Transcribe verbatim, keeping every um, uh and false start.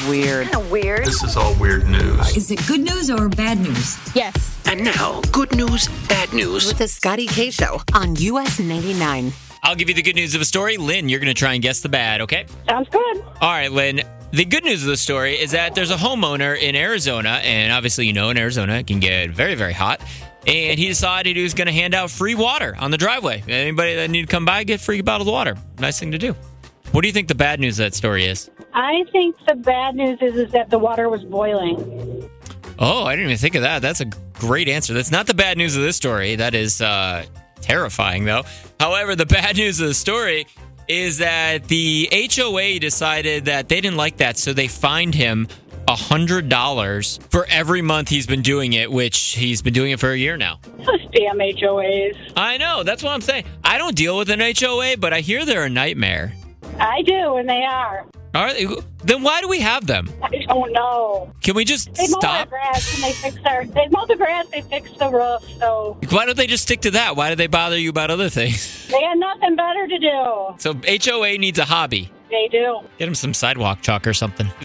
weird. Kind of weird. This is all weird news. Is it good news or bad news? Yes. And now, good news, bad news. With the Scotty K Show on U S ninety-nine. I'll give you the good news of a story. Lynn, you're going to try and guess the bad, okay? Sounds good. All right, Lynn. The good news of the story is that there's a homeowner in Arizona, and obviously, you know, in Arizona, it can get very, very hot. And he decided he was going to hand out free water on the driveway. Anybody that need to come by, get free bottled water. Nice thing to do. What do you think the bad news of that story is? I think the bad news is, is that the water was boiling. Oh, I didn't even think of that. That's a great answer. That's not the bad news of this story. That is uh, terrifying, though. However, the bad news of the story is that the H O A decided that they didn't like that, so they fined him one hundred dollars for every month he's been doing it, which he's been doing it for a year now. Those damn H O As. I know. That's what I'm saying. I don't deal with an H O A, but I hear they're a nightmare. I do, and they are. Are they? Then why do we have them? I don't know. Can we just They mow our stop? grass and they fix our. They mow the grass. They fix the roof. So Why don't they just stick to that? Why do they bother you about other things? they got nothing better to do. So H O A needs a hobby. They do. Get him some sidewalk chalk or something.